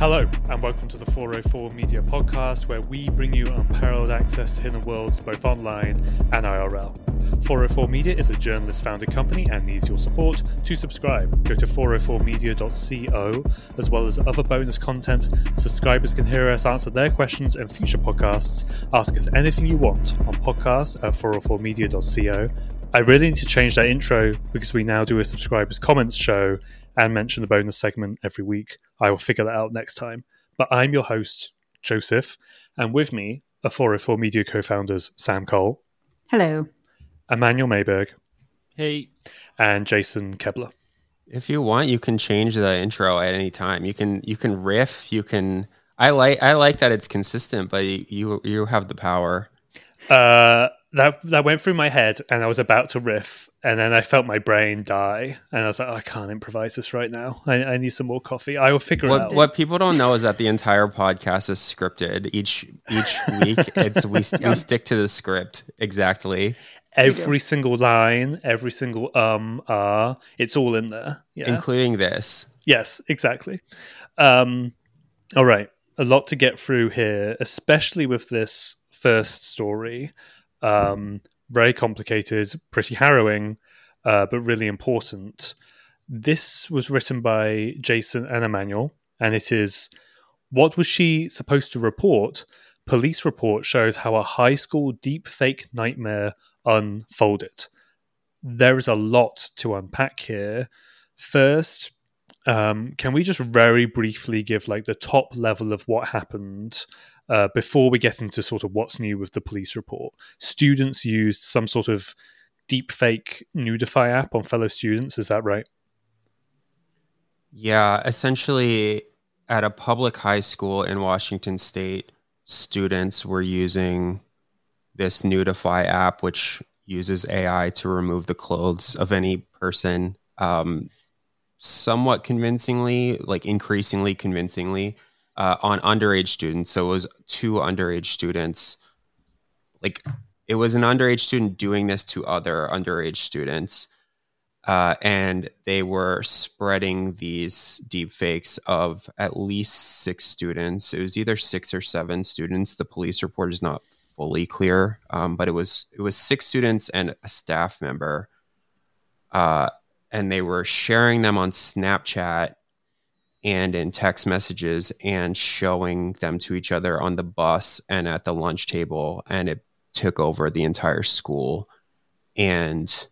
Hello, and welcome to the 404 Media Podcast, where we bring you unparalleled access to hidden worlds both online and IRL. 404 Media is a journalist-founded company and needs your support. To subscribe, go to 404media.co, as well as other bonus content. Subscribers can hear us answer their questions in future podcasts. Ask us anything you want on podcast at 404media.co. I really need to change that intro because we now do a subscribers comments show and mention the bonus segment every week. I will figure that out next time. But I'm your host, Joseph, and with me are 404 Media co-founders Sam Cole. Hello. Emmanuel Mayberg. Hey. And Jason Kebler. If you want, you can change the intro at any time. You can riff. You can. I like that it's consistent, but you have the power. That went through my head, and I was about to riff, and then I felt my brain die, and I was like, I can't improvise this right now. I need some more coffee. I will figure it out. What people don't know is that the entire podcast is scripted. Each week, we stick to the script exactly. Every single line, every single it's all in there, yeah? Including this. Yes, exactly. All right, a lot to get through here, especially with this first story. Very complicated, pretty harrowing, but really important. This was written by Jason and Emmanuel, and it is, what was she supposed to report? Police report shows how a high school deepfake nightmare unfolded. There is a lot to unpack here. First, can we just very briefly give like the top level of what happened before we get into sort of what's new with the police report? Students used some sort of deepfake Nudify app on fellow students, is that right? Yeah, essentially at a public high school in Washington State, students were using this Nudify app, which uses AI to remove the clothes of any person, somewhat convincingly, like increasingly convincingly, on underage students. So it was two underage students. Like, it was an underage student doing this to other underage students. And they were spreading these deep fakes of at least 6 students. It was either 6 or 7 students. The police report is not fully clear, but it was 6 students and a staff member. And they were sharing them on Snapchat and in text messages and showing them to each other on the bus and at the lunch table. And it took over the entire school. And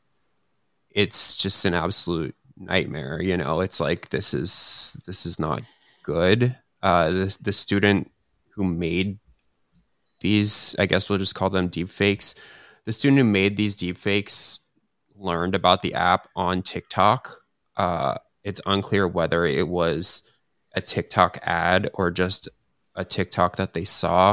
it's just an absolute nightmare. You know, it's like, this is not good. The student who made these, I guess we'll just call them deep fakes. The student who made these deep fakes learned about the app on TikTok. It's unclear whether it was a TikTok ad or just a TikTok that they saw.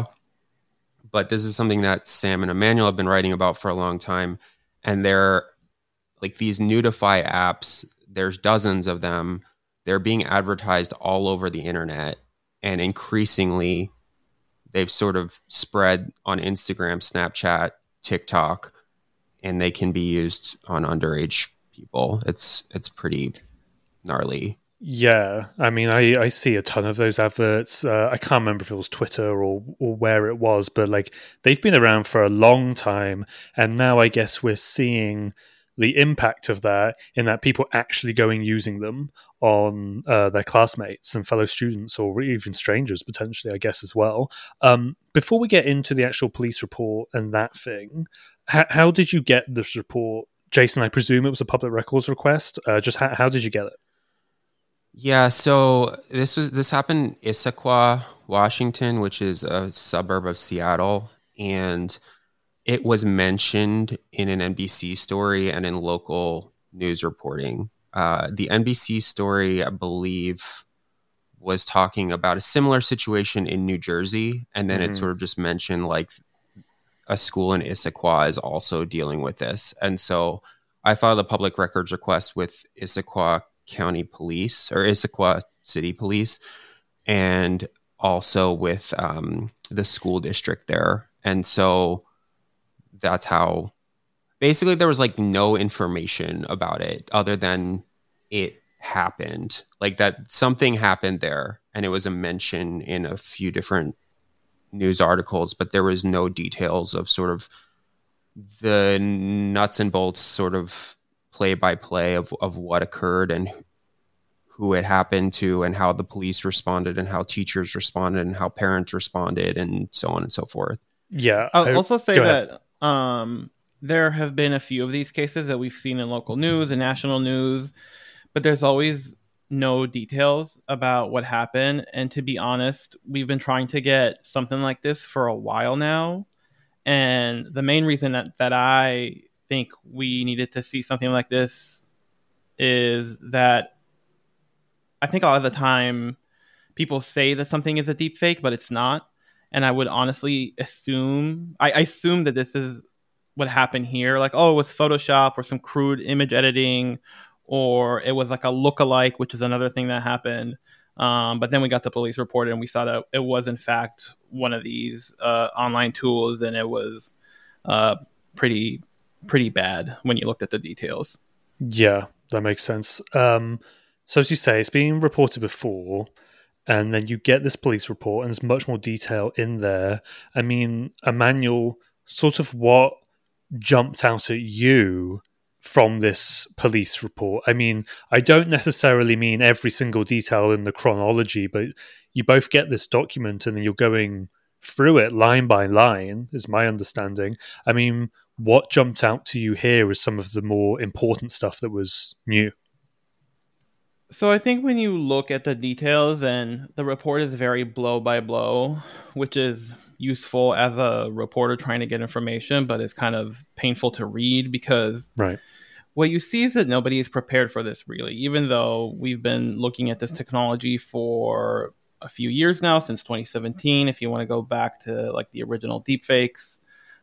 But this is something that Sam and Emmanuel have been writing about for a long time. And they're like, these Nudify apps, there's dozens of them. They're being advertised all over the internet. And increasingly, they've sort of spread on Instagram, Snapchat, TikTok, and they can be used on underage people. It's pretty gnarly. Yeah, I mean, I see a ton of those adverts. I can't remember if it was Twitter or where it was, but like, they've been around for a long time, and now I guess we're seeing the impact of that in that people actually going using them on their classmates and fellow students, or even strangers potentially, I guess, as well. Before we get into the actual police report and that thing, how did you get this report? Jason, I presume it was a public records request. Just how did you get it? Yeah, so this happened in Issaquah, Washington, which is a suburb of Seattle, and it was mentioned in an NBC story and in local news reporting. The NBC story, I believe, was talking about a similar situation in New Jersey, and then it sort of just mentioned like a school in Issaquah is also dealing with this. And so I filed a public records request with Issaquah County Police or Issaquah City Police, and also with the school district there. And so that's how, basically, there was like no information about it other than it happened, like that something happened there, and it was a mention in a few different news articles, but there was no details of sort of the nuts and bolts sort of play by play of what occurred and who it happened to and how the police responded and how teachers responded and how parents responded and so on and so forth. Yeah. I'll also say that there have been a few of these cases that we've seen in local news and national news, but there's always no details about what happened. And to be honest, we've been trying to get something like this for a while now. And the main reason that I think we needed to see something like this is that I think a lot of the time people say that something is a deep fake, but it's not. And I would honestly assume, I assume that this is what happened here. Like, oh, it was Photoshop or some crude image editing, or it was like a lookalike, which is another thing that happened. But then we got the police report and we saw that it was in fact one of these online tools, and it was pretty bad when you looked at the details. Yeah, that makes sense. So as you say, it's been reported before, and then you get this police report, and there's much more detail in there. I mean, Emmanuel, sort of what jumped out at you from this police report? I mean, I don't necessarily mean every single detail in the chronology, but you both get this document and then you're going through it line by line, is my understanding. I mean, what jumped out to you here is some of the more important stuff that was new. So I think when you look at the details, and the report is very blow by blow, which is useful as a reporter trying to get information, but it's kind of painful to read because right. What you see is that nobody is prepared for this, really, even though we've been looking at this technology for a few years now, since 2017, if you want to go back to like the original deepfakes.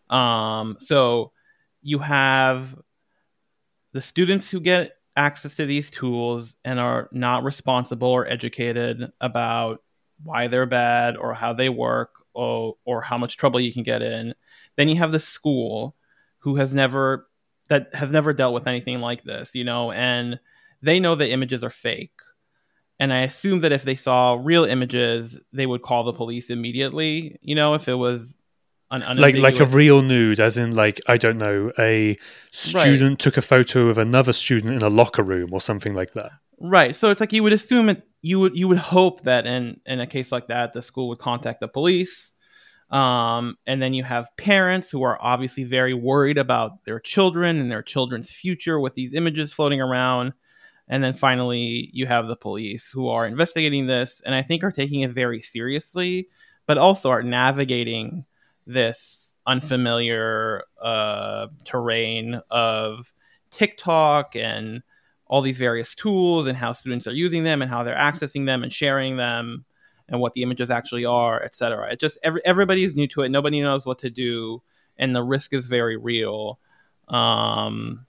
So you have the students who get access to these tools and are not responsible or educated about why they're bad or how they work, or how much trouble you can get in. Then you have the school who has never dealt with anything like this, and they know the images are fake. And I assume that if they saw real images, they would call the police immediately, if it was like a real nude, as in, like, I don't know, a student took a photo of another student in a locker room or something like that. Right. So it's like you would assume you would hope that in a case like that, the school would contact the police. And then you have parents who are obviously very worried about their children and their children's future with these images floating around. And then finally, you have the police who are investigating this and I think are taking it very seriously, but also are navigating this unfamiliar terrain of TikTok and all these various tools and how students are using them and how they're accessing them and sharing them and what the images actually are, etc. It just everybody is new to it. Nobody knows what to do, and the risk is very real. And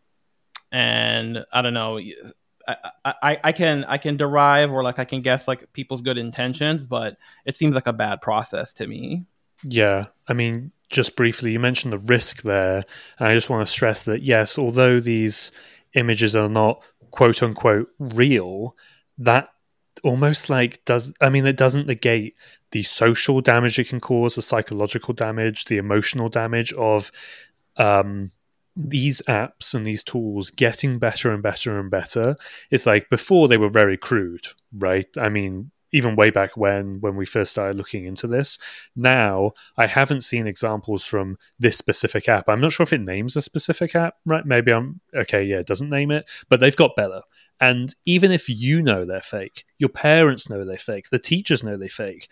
I don't know. I can derive, or like I can guess like people's good intentions, but it seems like a bad process to me. Yeah, I mean, just briefly, you mentioned the risk there, and I just want to stress that yes, although these images are not quote unquote real, that almost like it doesn't negate the social damage it can cause, the psychological damage, the emotional damage of these apps and these tools getting better and better and better. It's like before they were very crude, right? I mean, even way back when we first started looking into this. Now, I haven't seen examples from this specific app. I'm not sure if it names a specific app, right? Maybe it doesn't name it, but they've got better. And even if you know they're fake, your parents know they're fake, the teachers know they're fake.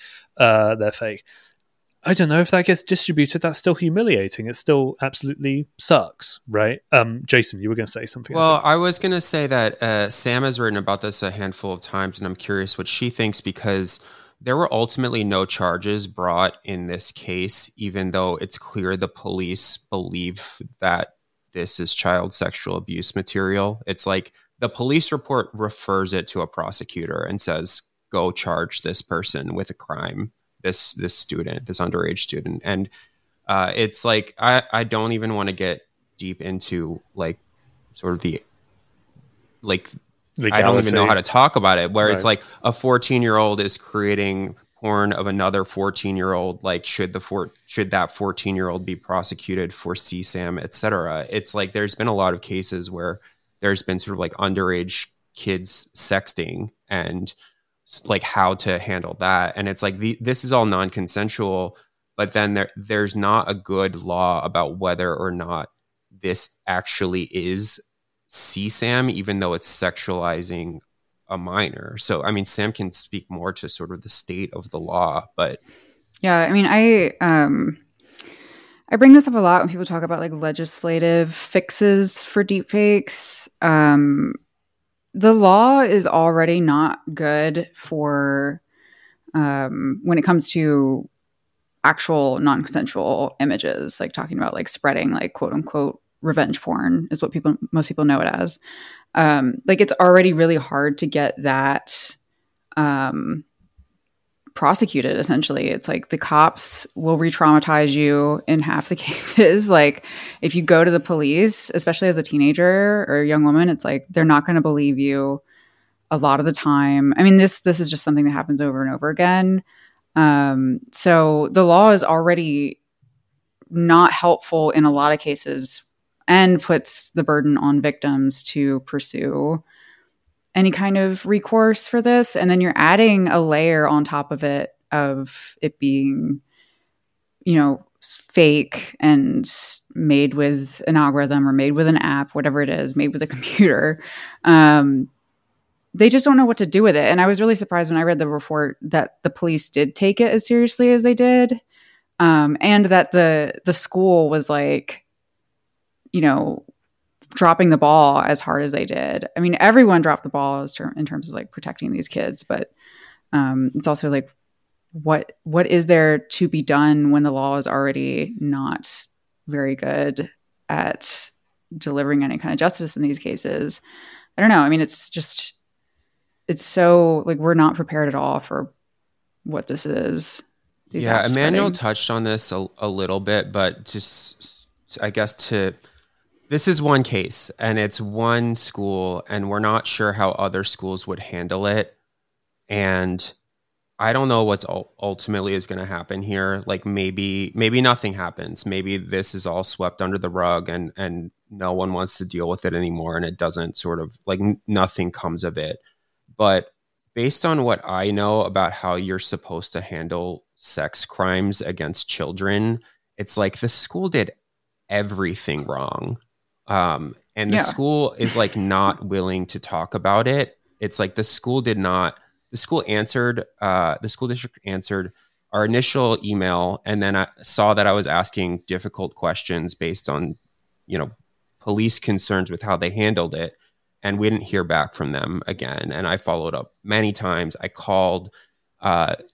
I don't know if that gets distributed. That's still humiliating. It still absolutely sucks, right? Jason, you were going to say something. Well, I was going to say that Sam has written about this a handful of times, and I'm curious what she thinks, because there were ultimately no charges brought in this case, even though it's clear the police believe that this is child sexual abuse material. It's like the police report refers it to a prosecutor and says, go charge this person with a crime. This student, this underage student. And it's like, I don't even want to get deep into like sort of the like I don't even know how to talk about it, where it's Right. like a 14-year-old is creating porn of another 14-year-old. Like, should that 14-year-old be prosecuted for CSAM, etc.? It's like there's been a lot of cases where there's been sort of like underage kids sexting and like how to handle that. And it's like this is all non-consensual, but then there's not a good law about whether or not this actually is CSAM, even though it's sexualizing a minor. So, I mean, Sam can speak more to sort of the state of the law, but yeah, I mean, I bring this up a lot when people talk about like legislative fixes for deepfakes. The law is already not good for when it comes to actual non-consensual images, like talking about like spreading like quote unquote revenge porn is what most people know it as. Like it's already really hard to get that prosecuted. Essentially, it's like the cops will re-traumatize you in half the cases. Like if you go to the police, especially as a teenager or a young woman, it's like they're not going to believe you a lot of the time. I mean, this is just something that happens over and over again. So the law is already not helpful in a lot of cases and puts the burden on victims to pursue any kind of recourse for this. And then you're adding a layer on top of it being, you know, fake and made with an algorithm or made with an app, whatever it is, made with a computer. They just don't know what to do with it. And I was really surprised when I read the report that the police did take it as seriously as they did. And that the school was like, you know, dropping the ball as hard as they did. I mean, everyone dropped the ball in terms of like protecting these kids, but it's also like, what is there to be done when the law is already not very good at delivering any kind of justice in these cases? I don't know. I mean, it's so like we're not prepared at all for what this is. Yeah, Emmanuel touched on this a little bit, but just I guess this is one case and it's one school and we're not sure how other schools would handle it. And I don't know what's ultimately is going to happen here. Like maybe nothing happens. Maybe this is all swept under the rug and no one wants to deal with it anymore. And it doesn't sort of like nothing comes of it. But based on what I know about how you're supposed to handle sex crimes against children, it's like the school did everything wrong. And the school is like not willing to talk about it. It's like the school district answered our initial email. And then I saw that I was asking difficult questions based on, you know, police concerns with how they handled it. And we didn't hear back from them again. And I followed up many times. I called the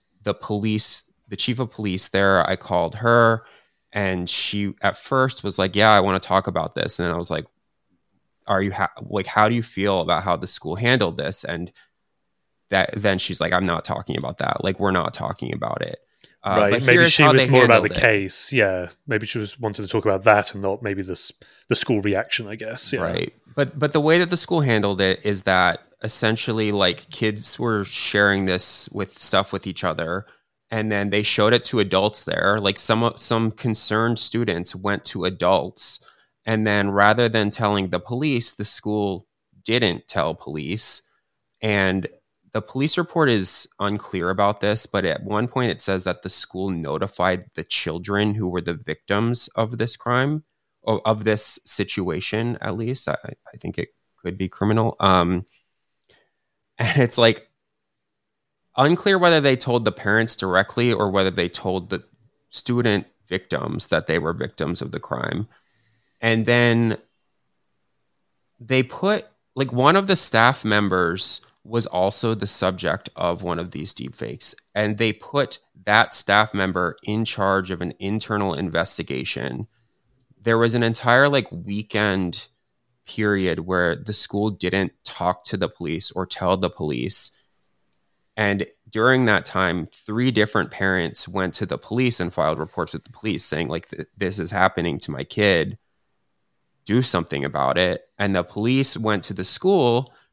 chief of police there. I called her. And she at first was like, yeah, I want to talk about this. And then I was like, how do you feel about how the school handled this? And then she's like, I'm not talking about that. Like, we're not talking about it. Right. But maybe she was more about the it. case. Yeah. Maybe she was wanted to talk about that and not maybe the school reaction, I guess. Yeah. Right. But the way that the school handled it is that essentially like kids were sharing this stuff with each other. And then they showed it to adults there. Like some concerned students went to adults. And then rather than telling the police, the school didn't tell police. And the police report is unclear about this. But at one point it says that the school notified the children who were the victims of this crime, or of this situation, at least. I think it could be criminal. And it's like, unclear whether they told the parents directly or whether they told the student victims that they were victims of the crime. And then they put, like, one of the staff members was also the subject of one of these deepfakes. And they put that staff member in charge of an internal investigation. There was an entire, like, weekend period where the school didn't talk to the police or tell the police. And during that time, 3 different parents went to the police and filed reports with the police saying, like, this is happening to my kid. Do something about it. And the police went to the school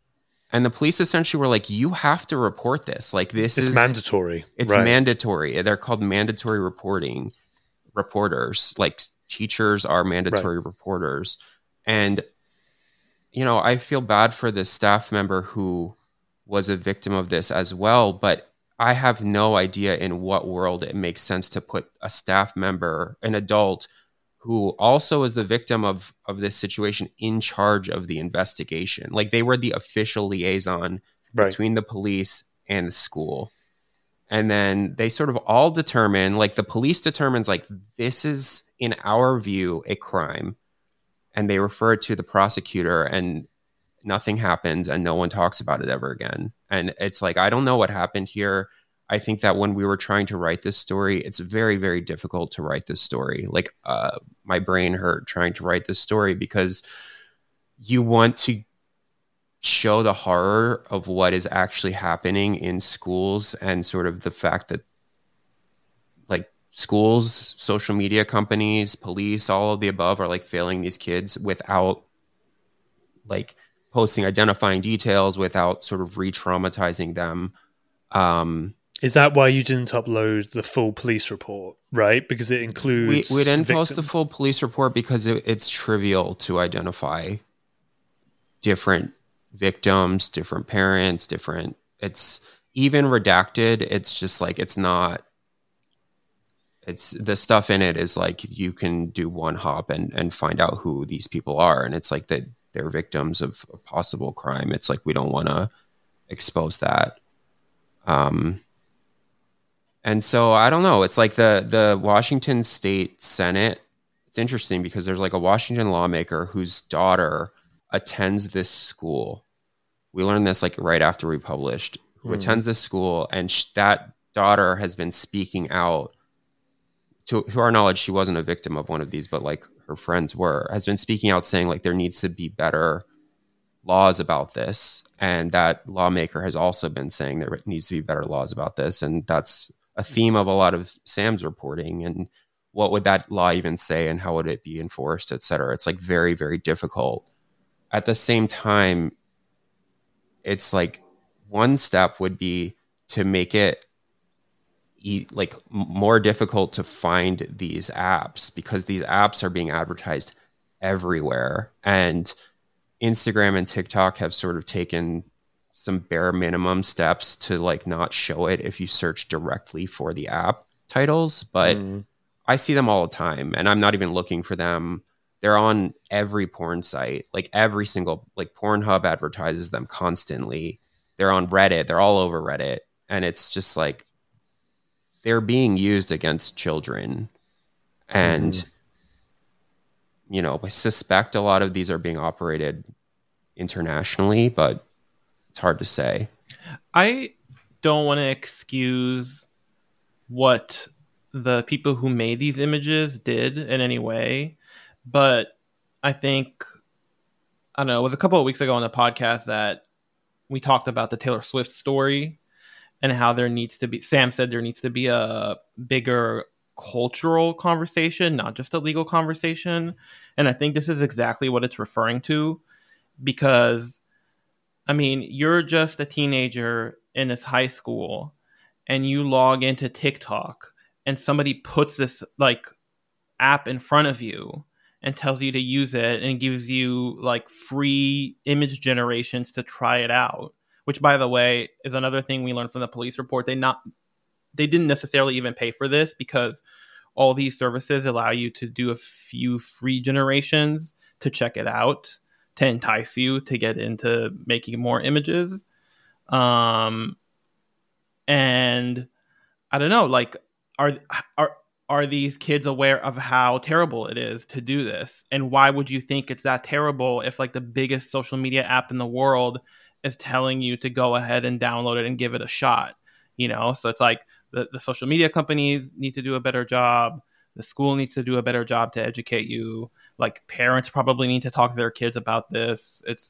And the police essentially were like, you have to report this. Like, this It's is mandatory. It's right. mandatory. They're called mandatory reporters. Like, teachers are mandatory reporters. And, you know, I feel bad for the staff member who was a victim of this as well, but I have no idea in what world it makes sense to put a staff member, an adult, who also is the victim of this situation, in charge of the investigation. Like, they were the official liaison between the police and the school. And then they sort of all determine, like, the police determines, like, this is, in our view, a crime. And they refer it to the prosecutor, and nothing happens, and no one talks about it ever again. And it's like, I don't know what happened here. I think that when we were trying to write this story, it's very, very difficult to write this story. Like, my brain hurt trying to write this story, because you want to show the horror of what is actually happening in schools, and sort of the fact that, like, schools, social media companies, police, all of the above are, like, failing these kids without, like, posting identifying details, without sort of re-traumatizing them. Is that why you didn't upload the full police report, right? Because it includes... We didn't post the full police report because it's trivial to identify different victims, different parents, it's even redacted. It's just like, it's not... It's the stuff in it is like, you can do one hop and find out who these people are. And it's like that they're victims of a possible crime. It's like, we don't want to expose that. And so I don't know. It's like the Washington State Senate. It's interesting because there's like a Washington lawmaker whose daughter attends this school. We learned this like right after we published, who attends this school, and that daughter has been speaking out. To our knowledge, she wasn't a victim of one of these, but like her friends were, has been speaking out saying like there needs to be better laws about this. And that lawmaker has also been saying there needs to be better laws about this. And that's a theme of a lot of Sam's reporting. And what would that law even say, and how would it be enforced, et cetera? It's like very, very difficult. At the same time, it's like one step would be to make it like more difficult to find these apps, because these apps are being advertised everywhere. And Instagram and TikTok have sort of taken some bare minimum steps to like not show it if you search directly for the app titles. But I see them all the time, and I'm not even looking for them. They're on every porn site, like every single, like Pornhub advertises them constantly. They're on Reddit. They're all over Reddit. And it's just like, they're being used against children. And, you know, I suspect a lot of these are being operated internationally, but it's hard to say. I don't want to excuse what the people who made these images did in any way, but I think, I don't know, it was a couple of weeks ago on the podcast that we talked about the Taylor Swift story, and how there needs to be, Sam said there needs to be a bigger cultural conversation, not just a legal conversation. And I think this is exactly what it's referring to, because, I mean, you're just a teenager in this high school, and you log into TikTok, and somebody puts this like app in front of you and tells you to use it and gives you like free image generations to try it out. Which, by the way, is another thing we learned from the police report. They didn't necessarily even pay for this, because all these services allow you to do a few free generations to check it out, to entice you to get into making more images. And I don't know, like, are these kids aware of how terrible it is to do this? And why would you think it's that terrible if like the biggest social media app in the world is telling you to go ahead and download it and give it a shot, you know? So it's like the social media companies need to do a better job. The school needs to do a better job to educate you. Like, parents probably need to talk to their kids about this. It's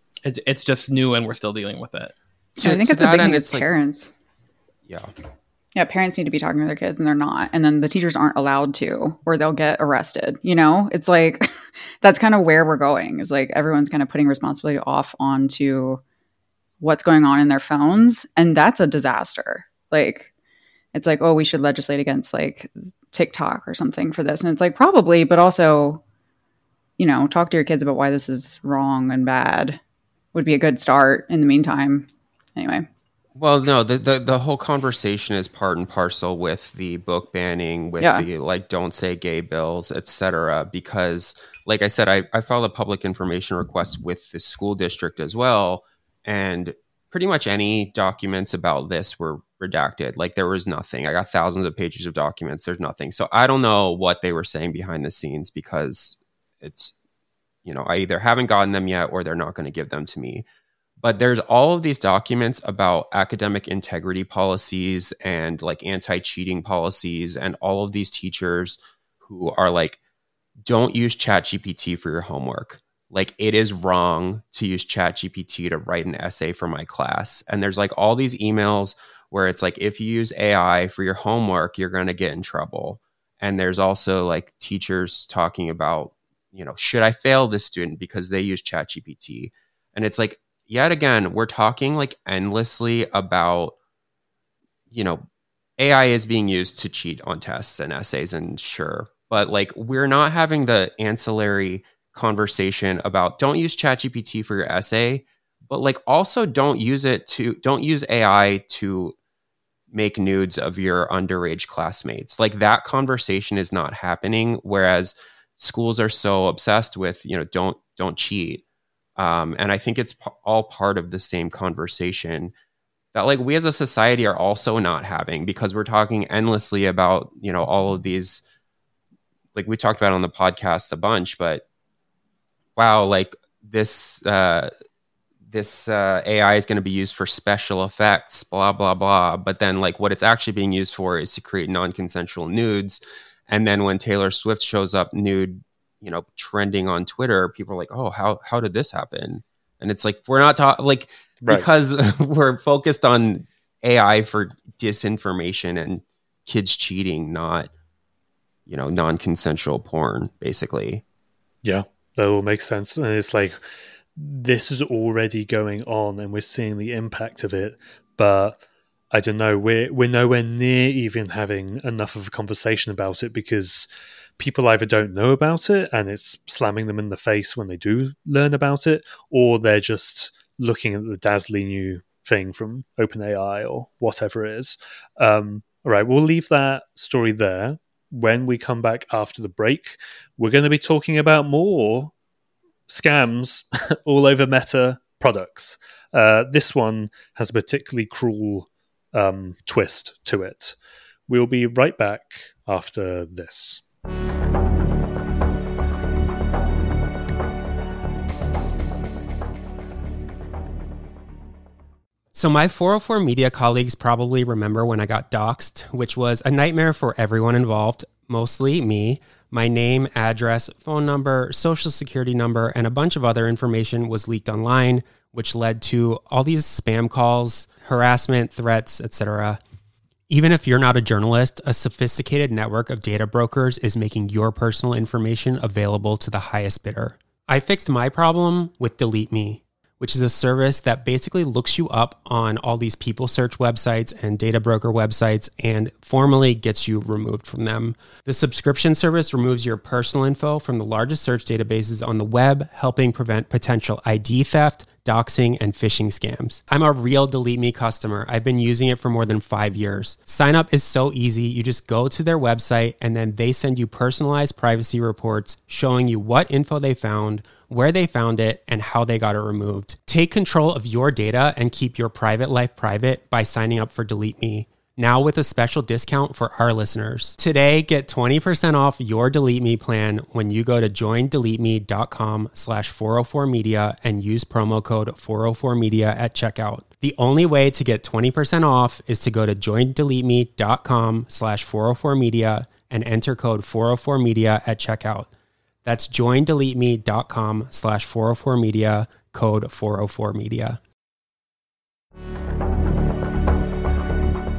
just new, and we're still dealing with it. I think it's a big thing as parents. Yeah. Yeah, parents need to be talking to their kids and they're not. And then the teachers aren't allowed to, or they'll get arrested. You know, it's like that's kind of where we're going, is like everyone's kind of putting responsibility off onto what's going on in their phones. And that's a disaster. Like, it's like, oh, we should legislate against like TikTok or something for this. And it's like, probably, but also, you know, talk to your kids about why this is wrong and bad would be a good start in the meantime. Anyway. Well, no, the whole conversation is part and parcel with the book banning, with the like don't say gay bills, etc. Because, like I said, I filed a public information request with the school district as well, and pretty much any documents about this were redacted. Like there was nothing. I got thousands of pages of documents. There's nothing. So I don't know what they were saying behind the scenes, because it's, you know, I either haven't gotten them yet or they're not going to give them to me. But there's all of these documents about academic integrity policies and like anti-cheating policies, and all of these teachers who are like, don't use ChatGPT for your homework. Like, it is wrong to use ChatGPT to write an essay for my class. And there's like all these emails where it's like, if you use AI for your homework, you're going to get in trouble. And there's also like teachers talking about, you know, should I fail this student because they use ChatGPT? And it's like, yet again, we're talking like endlessly about, you know, AI is being used to cheat on tests and essays, and sure, but like we're not having the ancillary conversation about don't use ChatGPT for your essay, but like also don't use AI to make nudes of your underage classmates. Like that conversation is not happening, whereas schools are so obsessed with, you know, don't cheat. And I think it's all part of the same conversation that like we as a society are also not having, because we're talking endlessly about, you know, all of these, like we talked about on the podcast a bunch, but wow, like this AI is going to be used for special effects, blah, blah, blah. But then like what it's actually being used for is to create non-consensual nudes. And then when Taylor Swift shows up nude, you know, trending on Twitter, people are like, oh, how did this happen? And it's like, we're not talking like, right, because we're focused on AI for disinformation and kids cheating, not, you know, non-consensual porn, basically. Yeah, that all makes sense. And it's like, this is already going on and we're seeing the impact of it, but I don't know, we're nowhere near even having enough of a conversation about it, because people either don't know about it and it's slamming them in the face when they do learn about it, or they're just looking at the dazzling new thing from OpenAI or whatever it is. All right, we'll leave that story there. When we come back after the break, we're going to be talking about more scams all over Meta products. This one has a particularly cruel twist to it. We'll be right back after this. So my 404 Media colleagues probably remember when I got doxxed, which was a nightmare for everyone involved, mostly me. My name, address, phone number, social security number, and a bunch of other information was leaked online, which led to all these spam calls, harassment, threats, etc. Even if you're not a journalist, a sophisticated network of data brokers is making your personal information available to the highest bidder. I fixed my problem with Delete Me, which is a service that basically looks you up on all these people search websites and data broker websites and formally gets you removed from them. The subscription service removes your personal info from the largest search databases on the web, helping prevent potential ID theft, doxing, and phishing scams. I'm a real Delete Me customer. I've been using it for more than 5 years. Sign up is so easy. You just go to their website and then they send you personalized privacy reports showing you what info they found, where they found it, and how they got it removed. Take control of your data and keep your private life private by signing up for Delete Me. Now with a special discount for our listeners. Today, get 20% off your Delete Me plan when you go to joindeleteme.com/404media and use promo code 404media at checkout. The only way to get 20% off is to go to joindeleteme.com/404media and enter code 404media at checkout. That's joindeleteme.com/404media, code 404media.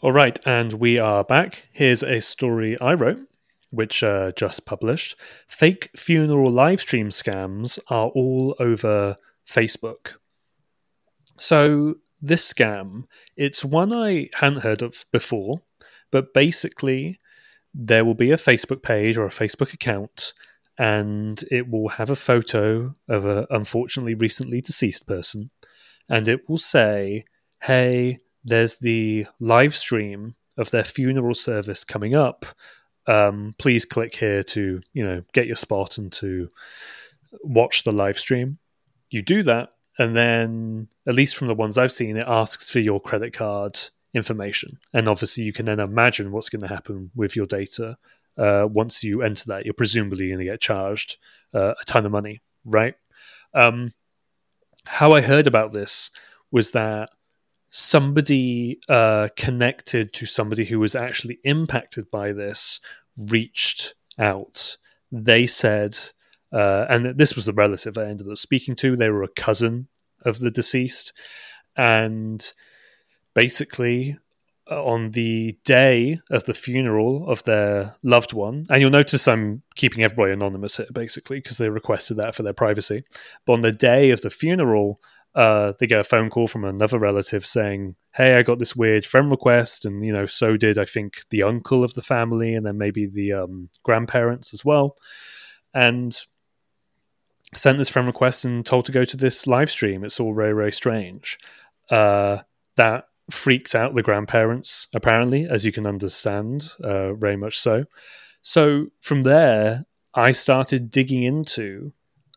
All right, and we are back. Here's a story I wrote, which just published. Fake funeral live stream scams are all over Facebook. So this scam, it's one I hadn't heard of before, but basically there will be a Facebook page or a Facebook account, and it will have a photo of a unfortunately recently deceased person, and it will say, hey, there's the live stream of their funeral service coming up. Please click here to, get your spot and to watch the live stream. You do that, and then, at least from the ones I've seen, it asks for your credit card information. And obviously you can then imagine what's going to happen with your data. Once you enter that, you're presumably going to get charged a ton of money, right? How I heard about this was that somebody connected to somebody who was actually impacted by this reached out. They said, and this was the relative I ended up speaking to, they were a cousin of the deceased, and basically on the day of the funeral of their loved one, and you'll notice I'm keeping everybody anonymous here basically because they requested that for their privacy, but on the day of the funeral, they get a phone call from another relative saying, hey, I got this weird friend request, and so did I think the uncle of the family, and then maybe the grandparents as well, and sent this friend request and told to go to this live stream. It's all very, very strange. That freaked out the grandparents, apparently, as you can understand, very much so. So from there, I started digging into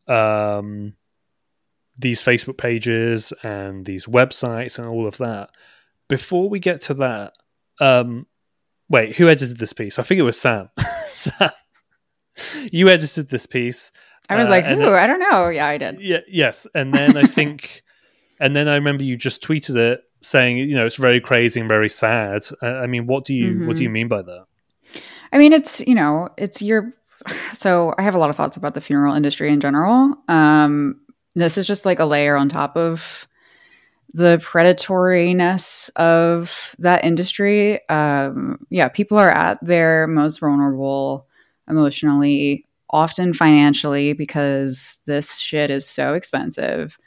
these Facebook pages and these websites and all of that. Before we get to that, wait, who edited this piece? I think it was Sam. Sam, you edited this piece. I was like, who? I don't know. Yeah, I did. Yeah, yes. And then I think, and then I remember you just tweeted it saying, it's very crazy and very sad. I mean, what do you mean by that? I mean, it's your, so I have a lot of thoughts about the funeral industry in general. This is just like a layer on top of the predatoriness of that industry. People are at their most vulnerable emotionally, often financially, because this shit is so expensive.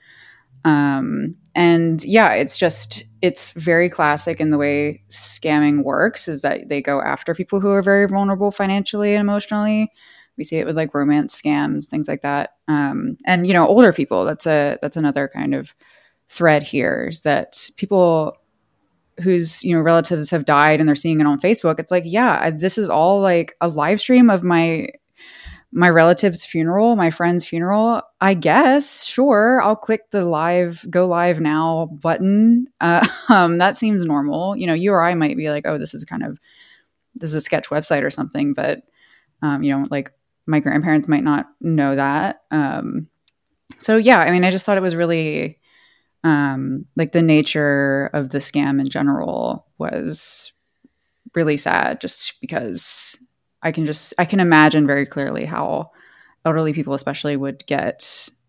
It's very classic in the way scamming works, is that they go after people who are very vulnerable financially and emotionally. We see it with like romance scams, things like that. And older people, that's another kind of thread here, is that people whose relatives have died and they're seeing it on Facebook. It's like, this is all like a live stream of my relative's funeral, my friend's funeral. I guess, sure, I'll click the go live now button. That seems normal. You or I might be like, oh, this is a sketch website or something, but like my grandparents might not know that. I just thought it was really like the nature of the scam in general was really sad, just because I can imagine very clearly how elderly people especially would get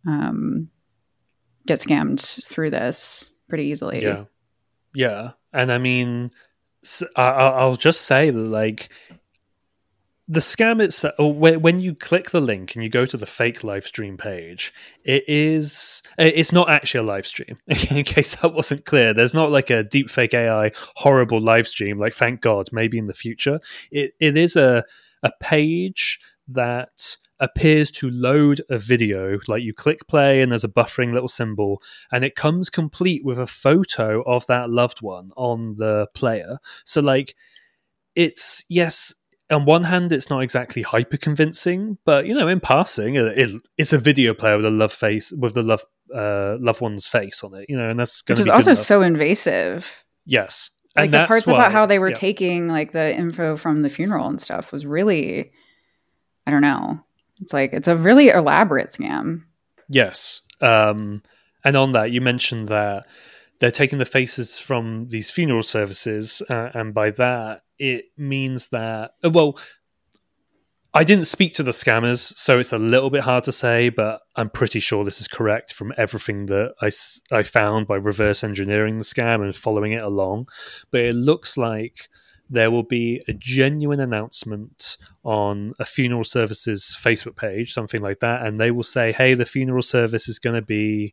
scammed through this pretty easily. Yeah. And I mean, I'll just say that, like, the scam itself, when you click the link and you go to the fake live stream page, it's not actually a live stream. In case that wasn't clear, there's not like a deep fake AI horrible live stream, like, thank God, maybe in the future. It is a page that appears to load a video. Like, you click play and there's a buffering little symbol, and it comes complete with a photo of that loved one on the player. So, like, it's, yes, on one hand, it's not exactly hyper convincing, but in passing, it's a video player with a loved one's face on it. And that's going to be, which is also so invasive. Yes, like and the parts about how they were taking like the info from the funeral and stuff was really, I don't know. It's like, it's a really elaborate scam. Yes, and on that, you mentioned that they're taking the faces from these funeral services, and by that, it means that, I didn't speak to the scammers, so it's a little bit hard to say, but I'm pretty sure this is correct from everything that I found by reverse engineering the scam and following it along. But it looks like there will be a genuine announcement on a funeral services Facebook page, something like that, and they will say, hey, the funeral service is going to be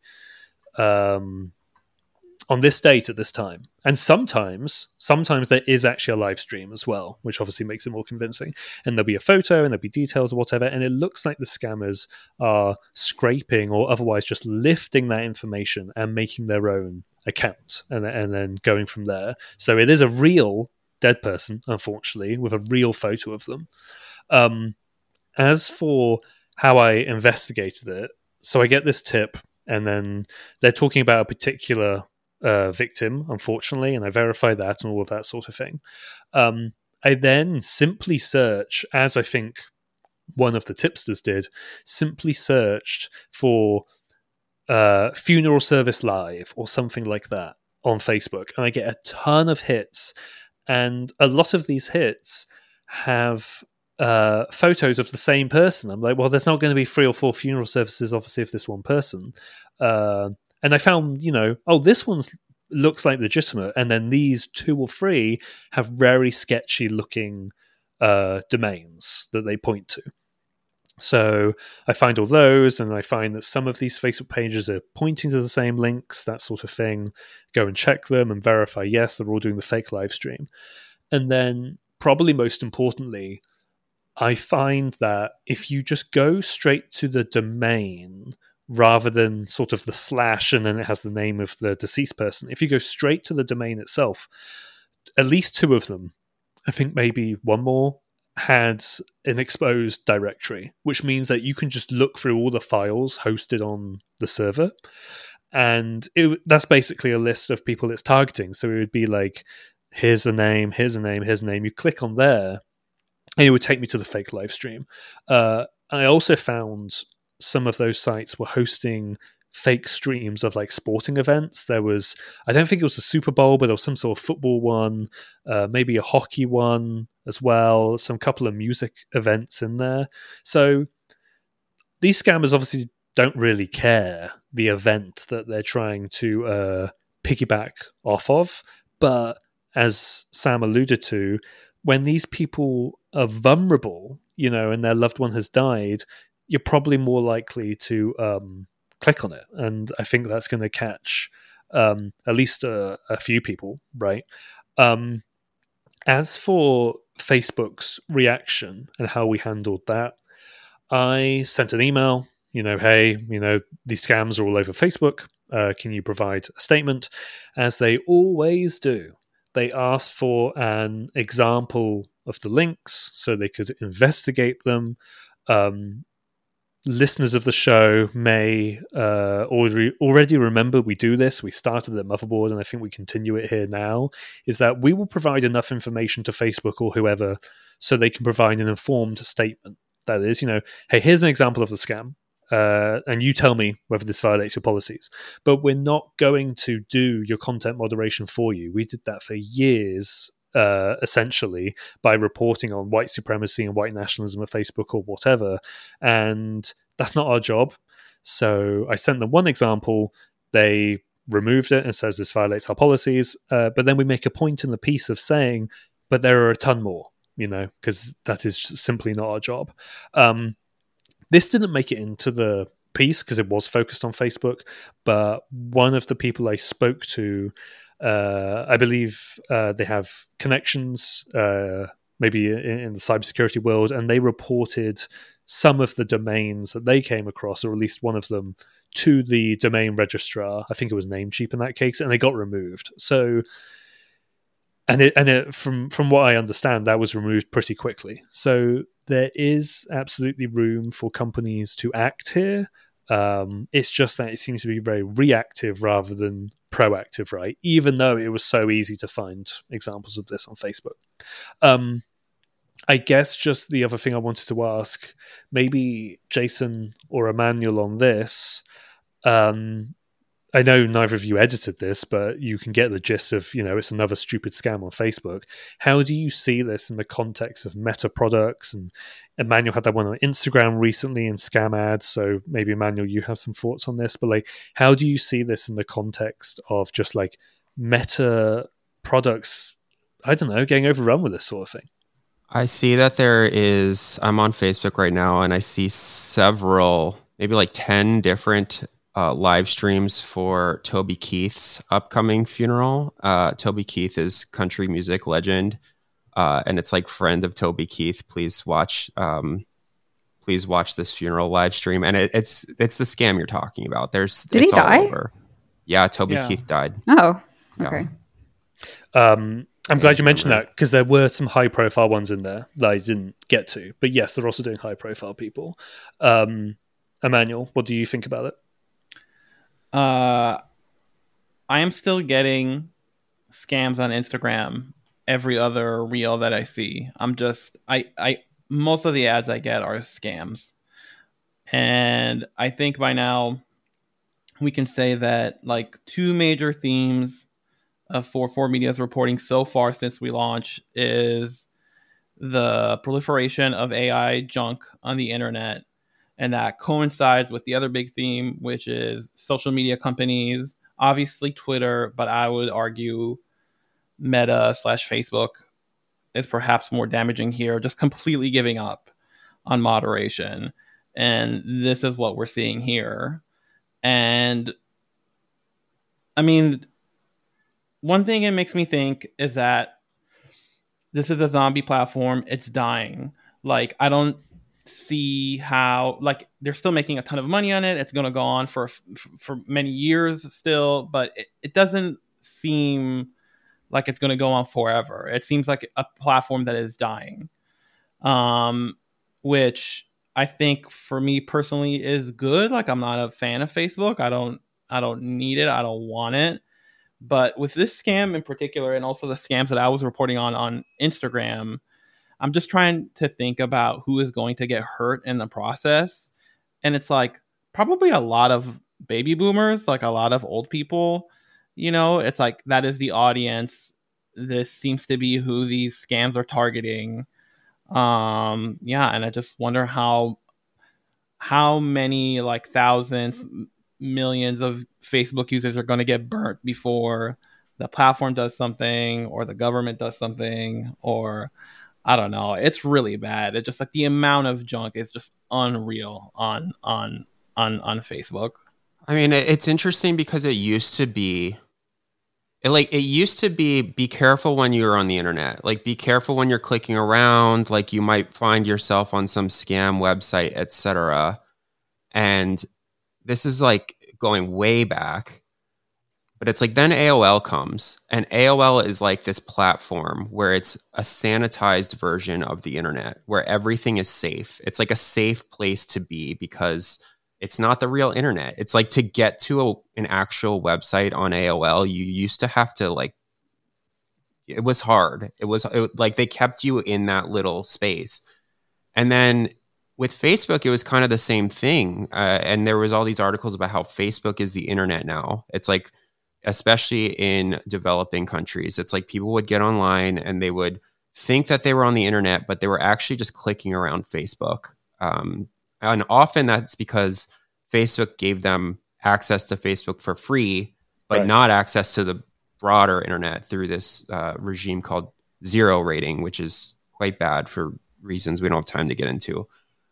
on this date at this time. And sometimes there is actually a live stream as well, which obviously makes it more convincing. And there'll be a photo and there'll be details or whatever. And it looks like the scammers are scraping or otherwise just lifting that information and making their own account and then going from there. So it is a real dead person, unfortunately, with a real photo of them. As for how I investigated it, so I get this tip and then they're talking about a particular victim, unfortunately, and I verify that and all of that sort of thing. I then simply search, as I think one of the tipsters did, simply searched for funeral service live or something like that on Facebook, and I get a ton of hits, and a lot of these hits have photos of the same person. I'm like, well, there's not going to be 3 or 4 funeral services, obviously, of this one person. And I found, this one looks like legitimate, and then these 2 or 3 have very sketchy looking domains that they point to. So I find all those, and I find that some of these Facebook pages are pointing to the same links, that sort of thing. Go and check them and verify, yes, they're all doing the fake live stream. And then, probably most importantly, I find that if you just go straight to the domain rather than sort of the slash and then it has the name of the deceased person, if you go straight to the domain itself, at least 2 of them, I think maybe one more, had an exposed directory, which means that you can just look through all the files hosted on the server. And that's basically a list of people it's targeting. So it would be like, here's a name, here's a name, here's a name. You click on there, and it would take me to the fake live stream. I also found some of those sites were hosting fake streams of like sporting events. There was, I don't think it was a Super Bowl, but there was some sort of football one, maybe a hockey one as well, some couple of music events in there. So these scammers obviously don't really care the event that they're trying to piggyback off of. But as Sam alluded to, when these people are vulnerable, and their loved one has died, you're probably more likely to click on it. And I think that's going to catch at least a few people, right? As for Facebook's reaction and how we handled that, I sent an email, hey, these scams are all over Facebook. Can you provide a statement? As they always do, they asked for an example of the links so they could investigate them. Listeners of the show may already remember we do this. We started at Motherboard, and I think we continue it here now, is that we will provide enough information to Facebook or whoever so they can provide an informed statement. That is, hey, here's an example of the scam, and you tell me whether this violates your policies. But we're not going to do your content moderation for you. We did that for years, essentially, by reporting on white supremacy and white nationalism at Facebook or whatever. And that's not our job. So I sent them one example. They removed it and says this violates our policies. But then we make a point in the piece of saying, but there are a ton more, because that is simply not our job. This didn't make it into the piece because it was focused on Facebook. But one of the people I spoke to, I believe they have connections, maybe in the cybersecurity world, and they reported some of the domains that they came across, or at least one of them, to the domain registrar. I think it was Namecheap in that case, and they got removed. So, from what I understand, that was removed pretty quickly. So there is absolutely room for companies to act here. It's just that it seems to be very reactive rather than proactive, right? Even though it was so easy to find examples of this on Facebook. I guess just the other thing I wanted to ask, maybe Jason or Emmanuel on this. I I know neither of you edited this, but you can get the gist of, it's another stupid scam on Facebook. How do you see this in the context of Meta products? And Emmanuel had that one on Instagram recently in scam ads. So maybe Emmanuel, you have some thoughts on this, but like, how do you see this in the context of just like Meta products, I don't know, getting overrun with this sort of thing? I see that I'm on Facebook right now, and I see several, maybe like 10 different live streams for Toby Keith's upcoming funeral. Toby Keith is country music legend, and it's like friend of Toby Keith. Please watch this funeral live stream, and it's the scam you're talking about. Did he die? All over. Yeah, Toby Keith died. Oh, okay. Yeah. I'm glad you mentioned that, because there were some high profile ones in there that I didn't get to. But yes, they're also doing high profile people. Emmanuel, what do you think about it? I am still getting scams on Instagram every other reel that I see. I most of the ads I get are scams. And I think by now we can say that like two major themes for 4Media's reporting so far since we launched is the proliferation of AI junk on the internet. And that coincides with the other big theme, which is social media companies, obviously Twitter, but I would argue Meta/Facebook is perhaps more damaging here, just completely giving up on moderation. And this is what we're seeing here. And I mean, one thing it makes me think is that this is a zombie platform. It's dying. Like, I don't see how, like, they're still making a ton of money on it. It's going to go on for many years still, but it doesn't seem like it's going to go on forever. It seems like a platform that is dying, which I think for me personally is good. Like, I'm not a fan of Facebook. I don't need it. I don't want it. But with this scam in particular, and also the scams that I was reporting on Instagram, I'm just trying to think about who is going to get hurt in the process. And it's like probably a lot of baby boomers, like a lot of old people. It's like that is the audience. This seems to be who these scams are targeting. And I just wonder how many, like, thousands, millions of Facebook users are going to get burnt before the platform does something or the government does something, or I don't know. It's really bad. It's just like the amount of junk is just unreal on Facebook. I mean, it's interesting because it used to be be careful when you're on the internet. Like, be careful when you're clicking around. Like, you might find yourself on some scam website, etc. And this is like going way back, but it's like then AOL comes, and AOL is like this platform where it's a sanitized version of the internet where everything is safe. It's like a safe place to be because it's not the real internet. It's like to get to an actual website on AOL, you used to have to it was hard. It was like they kept you in that little space. And then with Facebook, it was kind of the same thing. And there was all these articles about how Facebook is the internet now. It's like, especially in developing countries, it's like people would get online and they would think that they were on the internet, but they were actually just clicking around Facebook. And often that's because Facebook gave them access to Facebook for free, but not access to the broader internet through this regime called zero rating, which is quite bad for reasons we don't have time to get into.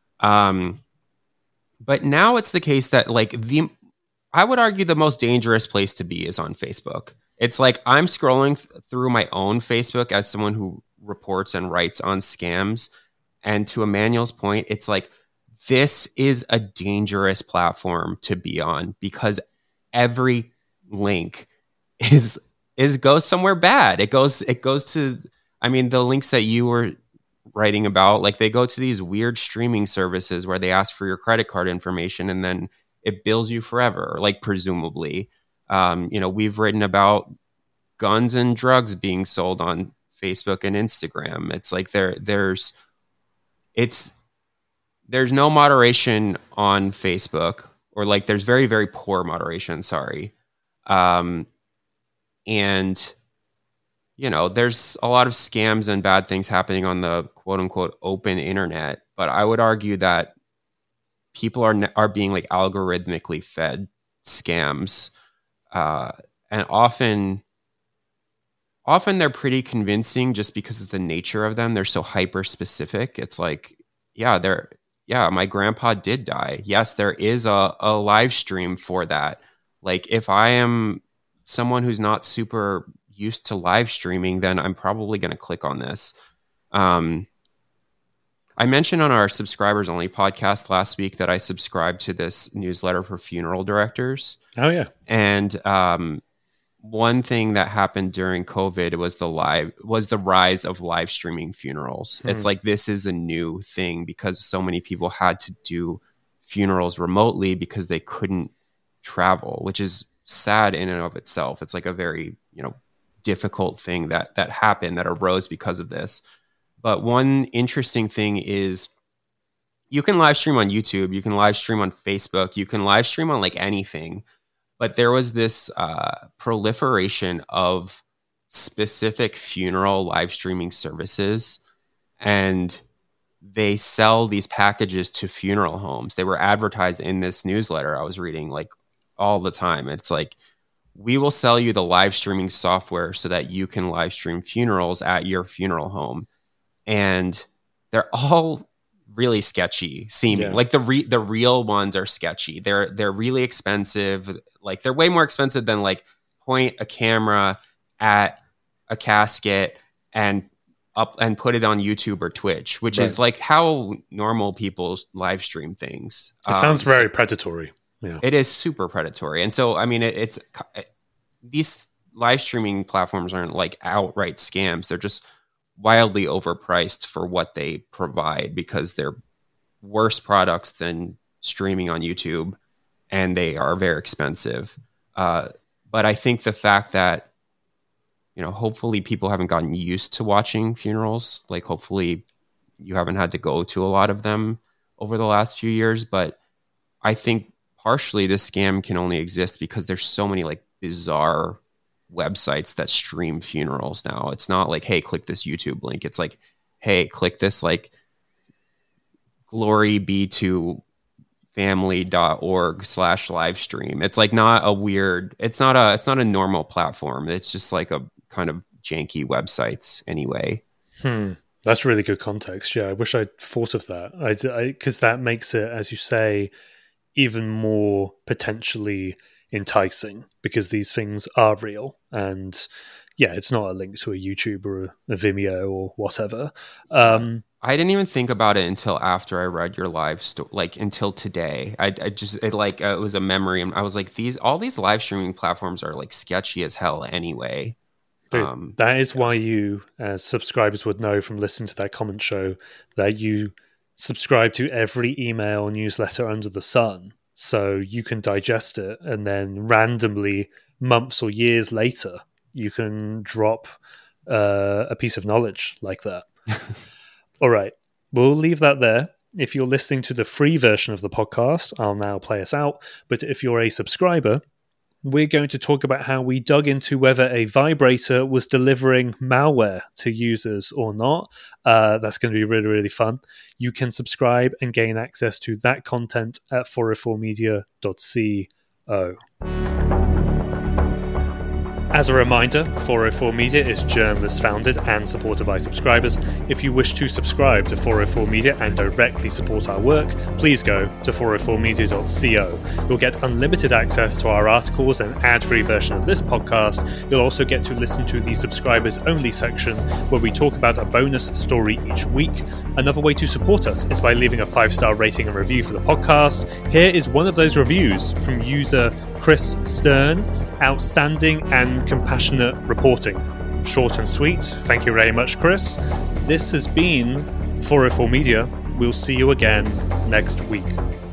But now it's the case that I would argue the most dangerous place to be is on Facebook. It's like I'm scrolling through my own Facebook as someone who reports and writes on scams. And to Emmanuel's point, it's like, this is a dangerous platform to be on because every link goes somewhere bad. It goes to, I mean, the links that you were writing about, like they go to these weird streaming services where they ask for your credit card information and then it bills you forever, like presumably. We've written about guns and drugs being sold on Facebook and Instagram. It's like there's no moderation on Facebook, or like there's very, very poor moderation, sorry. And, you know, there's a lot of scams and bad things happening on the quote unquote open internet. But I would argue that people are being like algorithmically fed scams. And often they're pretty convincing just because of the nature of them. They're so hyper specific. It's like, my grandpa did die. Yes, there is a live stream for that. Like, if I am someone who's not super used to live streaming, then I'm probably going to click on this. I mentioned on our subscribers only podcast last week that I subscribed to this newsletter for funeral directors. Oh yeah. And one thing that happened during COVID was the rise of live streaming funerals. It's like, this is a new thing because so many people had to do funerals remotely because they couldn't travel, which is sad in and of itself. It's like a very, difficult thing that happened, that arose because of this. But one interesting thing is you can live stream on YouTube, you can live stream on Facebook, you can live stream on like anything. But there was this proliferation of specific funeral live streaming services, and they sell these packages to funeral homes. They were advertised in this newsletter I was reading like all the time. It's like, we will sell you the live streaming software so that you can live stream funerals at your funeral home. And they're all really sketchy seeming. Like the real ones are sketchy. They're really expensive. Like, they're way more expensive than like point a camera at a casket and put it on YouTube or Twitch, which is like how normal people live stream things. It sounds very predatory. Yeah. It is super predatory. And so, I mean, these live streaming platforms aren't like outright scams. They're just wildly overpriced for what they provide because they're worse products than streaming on YouTube, and they are very expensive. But I think the fact that, hopefully people haven't gotten used to watching funerals. Like, hopefully you haven't had to go to a lot of them over the last few years. But I think partially this scam can only exist because there's so many like bizarre websites that stream funerals now. It's not like, hey, click this YouTube link. It's like, hey, click this like glory be to family.org/live stream. It's like it's not a normal platform. It's just like a kind of janky websites anyway. That's really good context. Yeah, I wish I'd thought of that. Because that makes it, as you say, even more potentially enticing, because these things are real. And yeah, it's not a link to a YouTube or a Vimeo or whatever. I didn't even think about it until after I read your live story, like until today. It was a memory. And I was like, all these live streaming platforms are like sketchy as hell anyway. Dude, that is why you, as subscribers would know from listening to that comment show, that you subscribe to every email newsletter under the sun, so you can digest it, and then randomly, months or years later, you can drop a piece of knowledge like that. All right, we'll leave that there. If you're listening to the free version of the podcast, I'll now play us out. But if you're a subscriber, we're going to talk about how we dug into whether a vibrator was delivering malware to users or not. That's going to be really, really fun. You can subscribe and gain access to that content at 404media.co. As a reminder, 404 Media is journalist founded and supported by subscribers. If you wish to subscribe to 404 Media and directly support our work, please go to 404media.co. You'll get unlimited access to our articles and ad-free version of this podcast. You'll also get to listen to the subscribers only section where we talk about a bonus story each week. Another way to support us is by leaving a 5-star rating and review for the podcast. Here is one of those reviews from user Chris Stern. Outstanding and compassionate reporting. Short and sweet. Thank you very much, Chris. This has been 404 Media. We'll see you again next week.